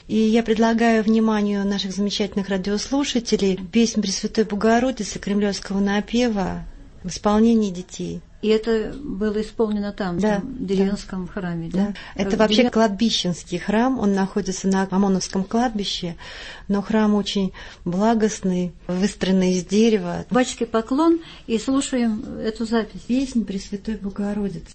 И я предлагаю вниманию наших замечательных радиослушателей песнь Пресвятой Богородицы кремлевского напева в исполнении детей. И это было исполнено там, да, в деревенском храме, да? Это вообще кладбищенский храм, он находится на Омоновском кладбище, но храм очень благостный, выстроенный из дерева. Батюшке поклон и слушаем эту запись. Песнь Пресвятой Богородицы.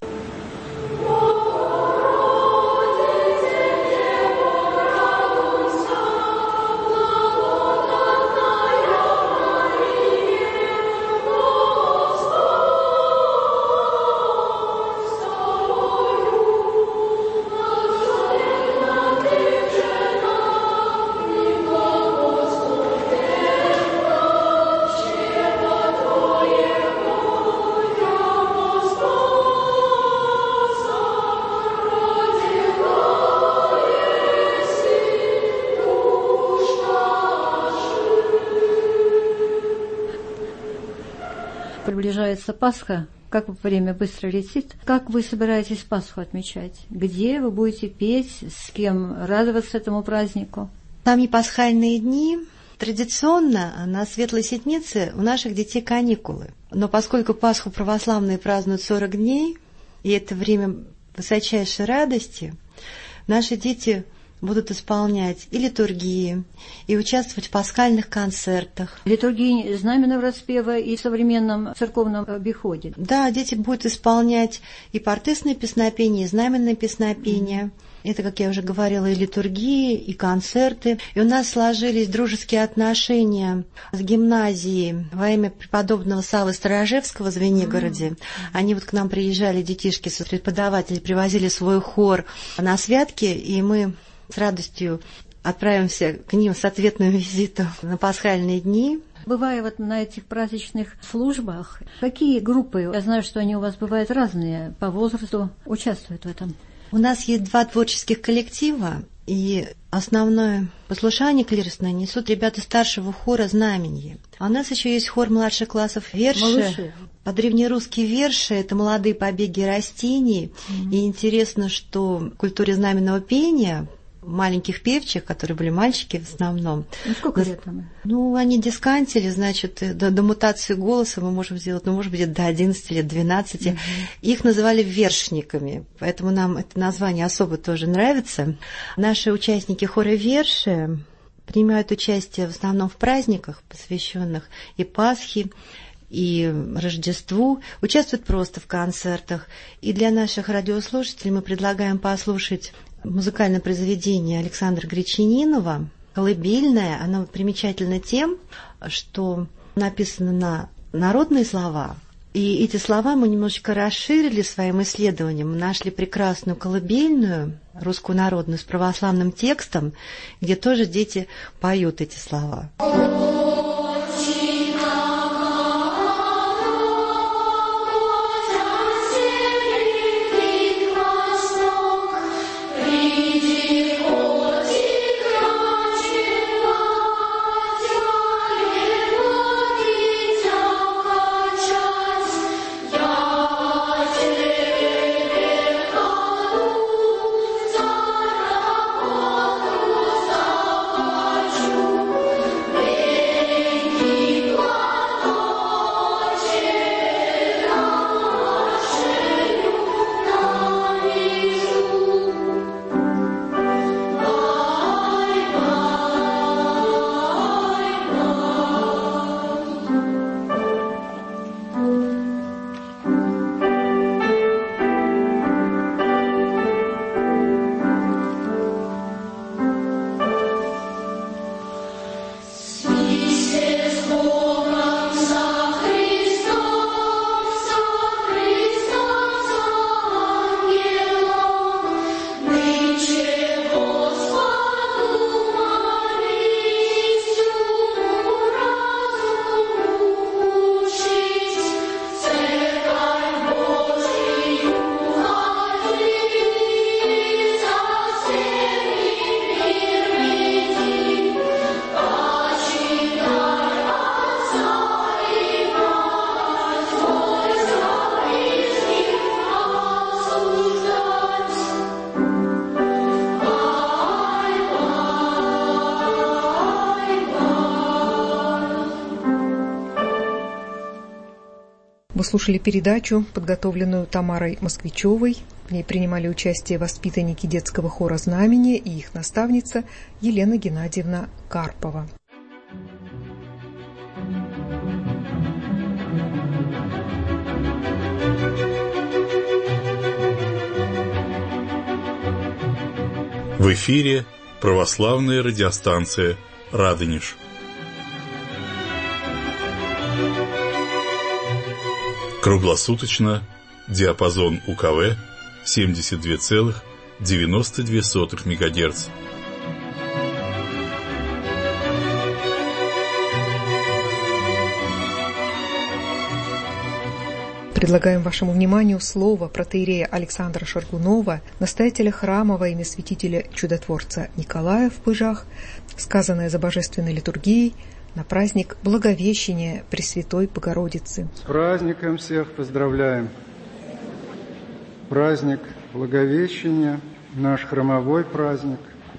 Приближается Пасха, как время быстро летит. Как вы собираетесь Пасху отмечать? Где вы будете петь, с кем радоваться этому празднику? Сами пасхальные дни традиционно на Светлой Седмице у наших детей каникулы. Но поскольку Пасху православные празднуют 40 дней, и это время высочайшей радости, наши дети будут исполнять и литургии, и участвовать в пасхальных концертах. Литургии знаменного распева и в современном церковном обиходе. Да, дети будут исполнять и портысные песнопения, и знаменные песнопения. Это, как я уже говорила, и литургии, и концерты. И у нас сложились дружеские отношения с гимназией во имя преподобного Саввы Сторожевского в Звенигороде. Они вот к нам приезжали, детишки, преподаватели привозили свой хор на святки, и мы с радостью отправимся к ним с ответным визитом на пасхальные дни. Бывая вот на этих праздничных службах, какие группы, я знаю, что они у вас бывают разные по возрасту, участвуют в этом? У нас есть 2 творческих коллектива, и основное послушание клиросное несут ребята старшего хора «Знаменье». А у нас еще есть хор младших классов верши. Малыши. По-древнерусски верши – это молодые побеги растений. И интересно, что в культуре знаменного пения маленьких певчих, которые были мальчики в основном. Ну, сколько лет там? Ну, они дискантили, значит, до мутации голоса мы можем сделать, ну, может быть, до 11 лет, 12. Их называли вершниками, поэтому нам это название особо тоже нравится. Наши участники хора верши принимают участие в основном в праздниках, посвященных и Пасхе, и Рождеству, участвуют просто в концертах. И для наших радиослушателей мы предлагаем послушать музыкальное произведение Александра Гречанинова «Колыбельное». Оно примечательно тем, что написано на народные слова. И эти слова мы немножечко расширили своим исследованием. Мы нашли прекрасную колыбельную, русскую народную, с православным текстом, где тоже дети поют эти слова. Yeah. прослушали передачу, подготовленную Тамарой Москвичевой. В ней принимали участие воспитанники детского хора «Знамение» и их наставница Елена Геннадьевна Карпова. В эфире православная радиостанция «Радонеж». Круглосуточно диапазон УКВ 72,92 МГц. Предлагаем вашему вниманию слово протоиерея Александра Шаргунова, настоятеля храма во имя святителя чудотворца Николая в Пыжах, сказанное за божественной литургией на праздник Благовещения Пресвятой Богородицы. С праздником всех поздравляем! Праздник Благовещения, наш храмовой праздник.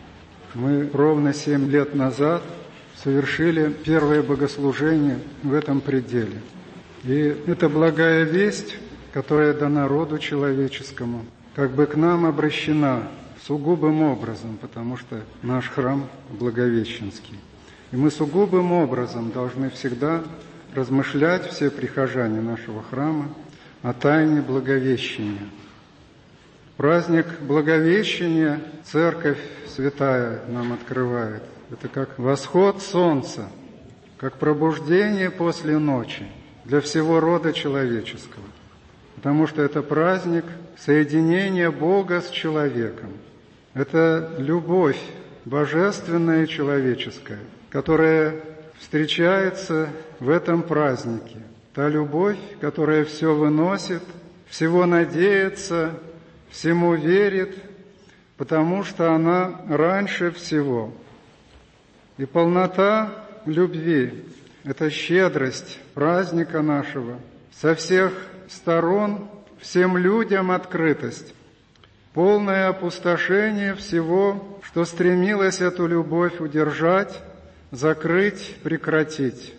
Мы ровно 7 лет назад совершили первое богослужение в этом пределе. И это благая весть, которая дана роду человеческому, как бы к нам обращена сугубым образом, потому что наш храм благовещенский. И мы сугубым образом должны всегда размышлять, все прихожане нашего храма, о тайне Благовещения. Праздник Благовещения Церковь Святая нам открывает. Это как восход солнца, как пробуждение после ночи для всего рода человеческого. Потому что это праздник соединения Бога с человеком. Это любовь божественная и человеческая, которая встречается в этом празднике. Та любовь, которая все выносит, всего надеется, всему верит, потому что она раньше всего. И полнота любви – это щедрость праздника нашего, со всех сторон всем людям открытость, полное опустошение всего, что стремилось эту любовь удержать, закрыть, прекратить.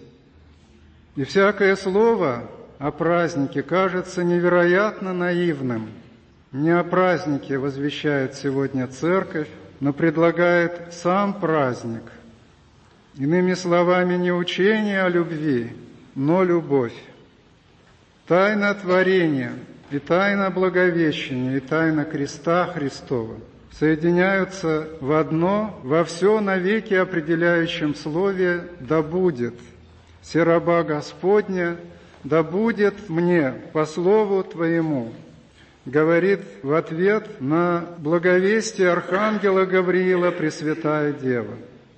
И всякое слово о празднике кажется невероятно наивным. Не о празднике возвещает сегодня Церковь, но предлагает сам праздник. Иными словами, не учение о любви, но любовь. Тайна творения и тайна Благовещения, и тайна креста Христова соединяются в одно, во все навеки определяющем слове «да будет». «Се раба Господня, да будет мне по слову Твоему», говорит в ответ на благовестие архангела Гавриила Пресвятая Дева.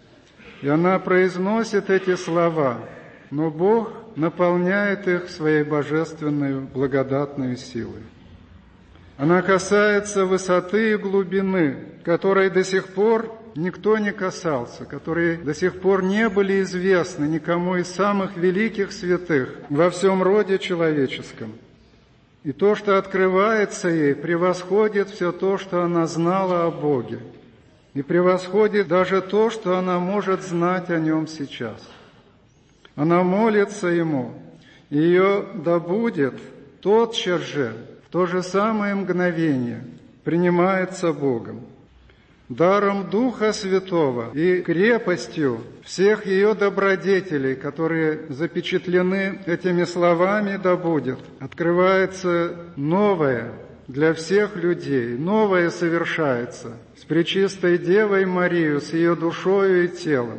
И она произносит эти слова, но Бог наполняет их своей божественной благодатной силой. Она касается высоты и глубины, которой до сих пор никто не касался, которые до сих пор не были известны никому из самых великих святых во всем роде человеческом. И то, что открывается ей, превосходит все то, что она знала о Боге, и превосходит даже то, что она может знать о Нем сейчас. Она молится Ему, и ее «да будет» тотчас же, в то же самое мгновение, принимается Богом. Даром Духа Святого и крепостью всех ее добродетелей, которые запечатлены этими словами «да будет», открывается новое для всех людей, новое совершается с Пречистой Девой Марией, с ее душою и телом.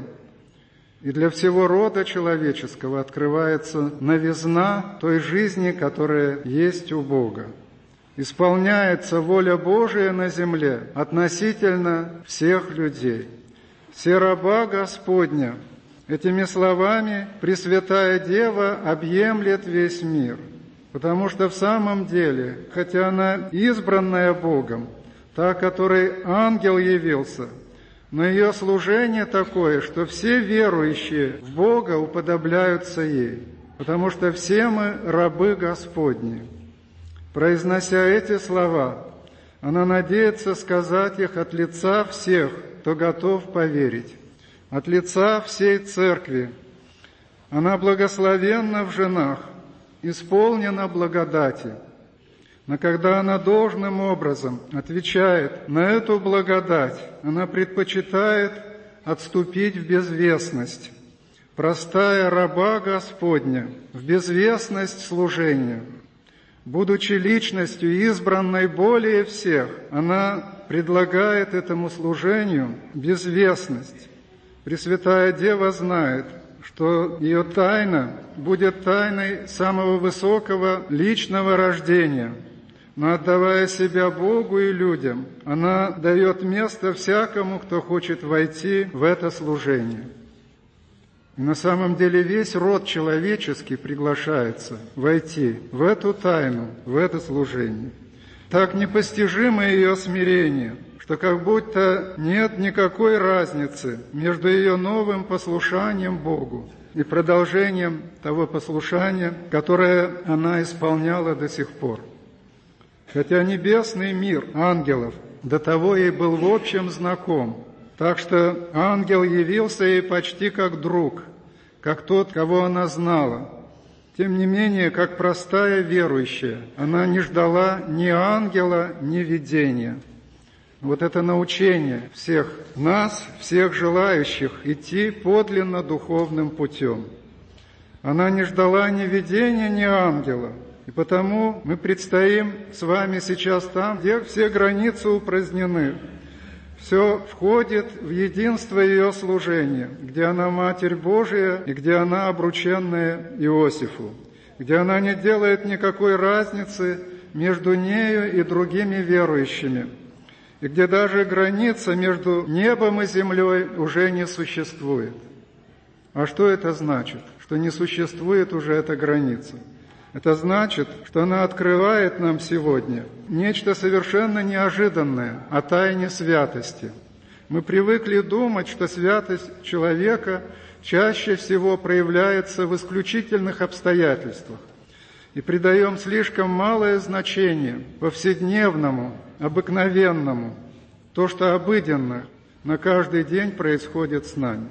И для всего рода человеческого открывается новизна той жизни, которая есть у Бога. Исполняется воля Божия на земле относительно всех людей. «Се раба Господня», этими словами Пресвятая Дева объемлет весь мир, потому что в самом деле, хотя она избранная Богом, та, которой ангел явился, но ее служение такое, что все верующие в Бога уподобляются ей, потому что все мы рабы Господни. Произнося эти слова, она надеется сказать их от лица всех, кто готов поверить, от лица всей Церкви. Она благословенна в женах, исполнена благодати. Но когда она должным образом отвечает на эту благодать, она предпочитает отступить в безвестность, простая раба Господня, в безвестность служения. Будучи личностью избранной более всех, она предлагает этому служению безвестность. Пресвятая Дева знает, что ее тайна будет тайной самого высокого личного рождения. Но отдавая себя Богу и людям, она дает место всякому, кто хочет войти в это служение. И на самом деле весь род человеческий приглашается войти в эту тайну, в это служение. Так непостижимо ее смирение, что как будто нет никакой разницы между ее новым послушанием Богу и продолжением того послушания, которое она исполняла до сих пор. Хотя небесный мир ангелов до того ей был в общем знаком, так что ангел явился ей почти как друг, как тот, кого она знала. Тем не менее, как простая верующая, она не ждала ни ангела, ни видения. Вот это научение всех нас, всех желающих идти подлинно духовным путем. Она не ждала ни видения, ни ангела. И потому мы предстоим с вами сейчас там, где все границы упразднены. Все входит в единство ее служения, где она Матерь Божия и где она обрученная Иосифу, где она не делает никакой разницы между нею и другими верующими, и где даже граница между небом и землей уже не существует. А что это значит, что не существует уже эта граница? Это значит, что она открывает нам сегодня нечто совершенно неожиданное о тайне святости. Мы привыкли думать, что святость человека чаще всего проявляется в исключительных обстоятельствах, и придаем слишком малое значение повседневному, обыкновенному, то, что обыденно на каждый день происходит с нами.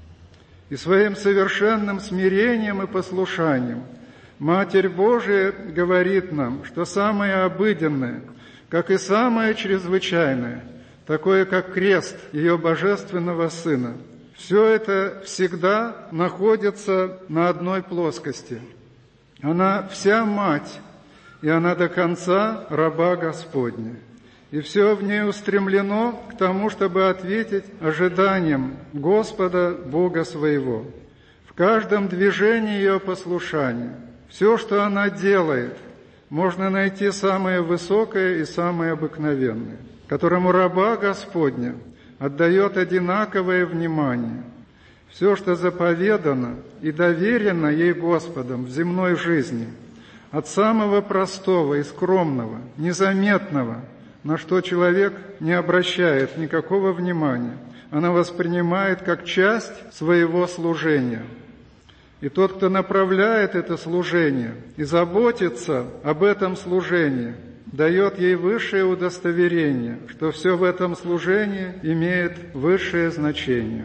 И своим совершенным смирением и послушанием Матерь Божия говорит нам, что самое обыденное, как и самое чрезвычайное, такое как крест ее божественного Сына, все это всегда находится на одной плоскости. Она вся мать, и она до конца раба Господня. И все в ней устремлено к тому, чтобы ответить ожиданиям Господа Бога своего. В каждом движении ее послушания, все, что она делает, можно найти самое высокое и самое обыкновенное, которому раба Господня отдает одинаковое внимание. Все, что заповедано и доверено ей Господом в земной жизни, от самого простого и скромного, незаметного, на что человек не обращает никакого внимания, она воспринимает как часть своего служения. И тот, кто направляет это служение и заботится об этом служении, дает ей высшее удостоверение, что все в этом служении имеет высшее значение.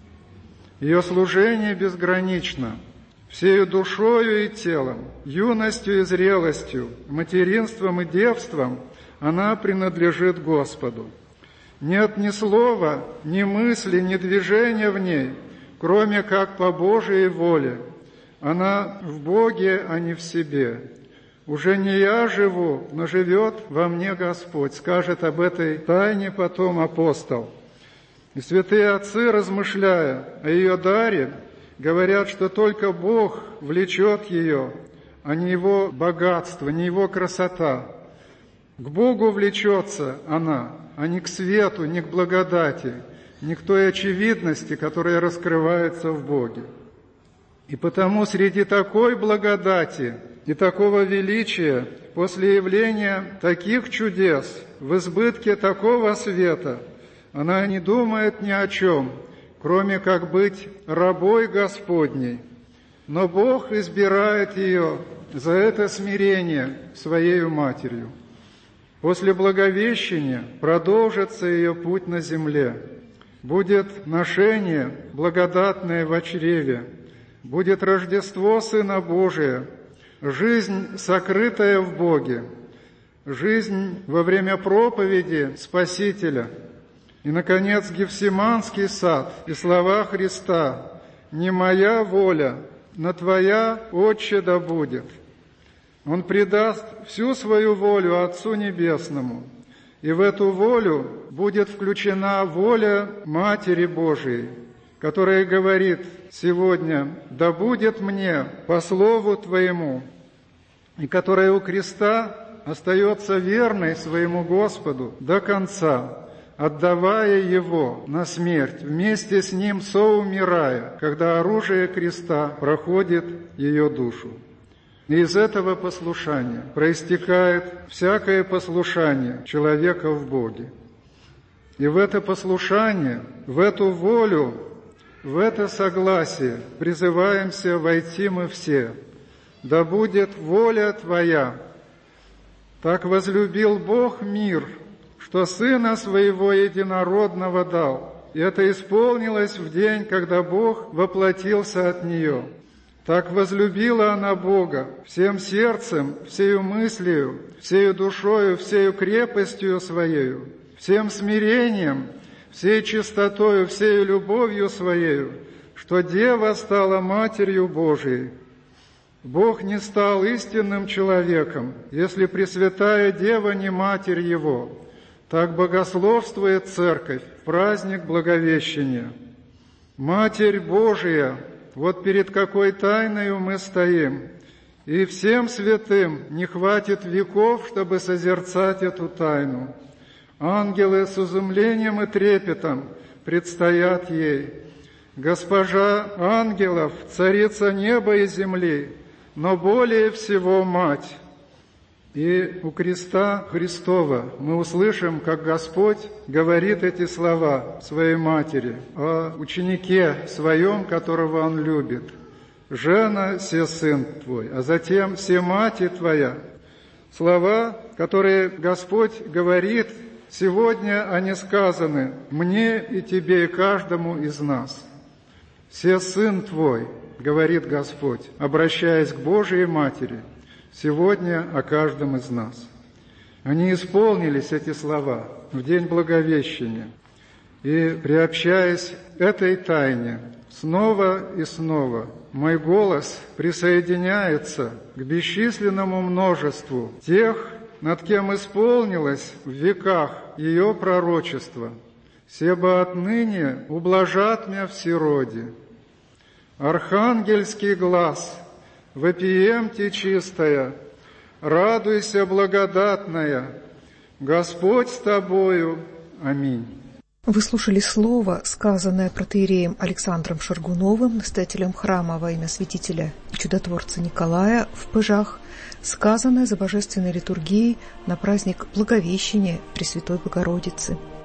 Ее служение безгранично. Всею душою и телом, юностью и зрелостью, материнством и девством она принадлежит Господу. Нет ни слова, ни мысли, ни движения в ней, кроме как по Божией воле. Она в Боге, а не в себе. Уже не я живу, но живет во мне Господь, скажет об этой тайне потом апостол. И святые отцы, размышляя о ее даре, говорят, что только Бог влечет ее, а не его богатство, не его красота. К Богу влечется она, а не к свету, не к благодати, не к той очевидности, которая раскрывается в Боге. И потому среди такой благодати и такого величия, после явления таких чудес, в избытке такого света, она не думает ни о чем, кроме как быть рабой Господней. Но Бог избирает ее за это смирение своею Матерью. После Благовещения продолжится ее путь на земле. Будет ношение благодатное во чреве, будет Рождество Сына Божия, жизнь, сокрытая в Боге, жизнь во время проповеди Спасителя. И, наконец, Гефсиманский сад и слова Христа: «Не моя воля, но Твоя, Отче, да будет». Он предаст всю свою волю Отцу Небесному, и в эту волю будет включена воля Матери Божией, которая говорит сегодня: «Да будет мне по слову Твоему», и которая у креста остается верной своему Господу до конца, отдавая Его на смерть, вместе с Ним соумирая, когда оружие креста проходит ее душу. И из этого послушания проистекает всякое послушание человека в Боге. И в это послушание, в эту волю, в это согласие призываемся войти мы все. «Да будет воля Твоя». Так возлюбил Бог мир, что Сына Своего Единородного дал. И это исполнилось в день, когда Бог воплотился от нее. Так возлюбила она Бога всем сердцем, всею мыслью, всею душою, всею крепостью своею, всем смирением, всей чистотою, всею любовью своею, что Дева стала Матерью Божией. Бог не стал истинным человеком, если Пресвятая Дева не Матерь Его. Так богословствует Церковь в праздник Благовещения. Матерь Божия, вот перед какой тайною мы стоим, и всем святым не хватит веков, чтобы созерцать эту тайну. Ангелы с изумлением и трепетом предстоят ей. Госпожа ангелов, царица неба и земли, но более всего Мать. И у креста Христова мы услышим, как Господь говорит эти слова своей матери о ученике своем, которого Он любит. «Жена, се сын твой, а затем се мати твоя». Слова, которые Господь говорит, сегодня они сказаны мне и тебе, и каждому из нас. «Се сын твой», говорит Господь, обращаясь к Божией Матери, сегодня о каждом из нас. Они исполнились, эти слова, в день Благовещения. И, приобщаясь к этой тайне, снова и снова мой голос присоединяется к бесчисленному множеству тех, над кем исполнилось в веках ее пророчество. «Себо отныне ублажат мя в сироде». Архангельский глас: «Вопиемте, чистая, радуйся, благодатная, Господь с тобою. Аминь». Вы слушали слово, сказанное протоиереем Александром Шаргуновым, настоятелем храма во имя святителя и чудотворца Николая в Пыжах, сказанное за божественной литургией на праздник Благовещения Пресвятой Богородицы.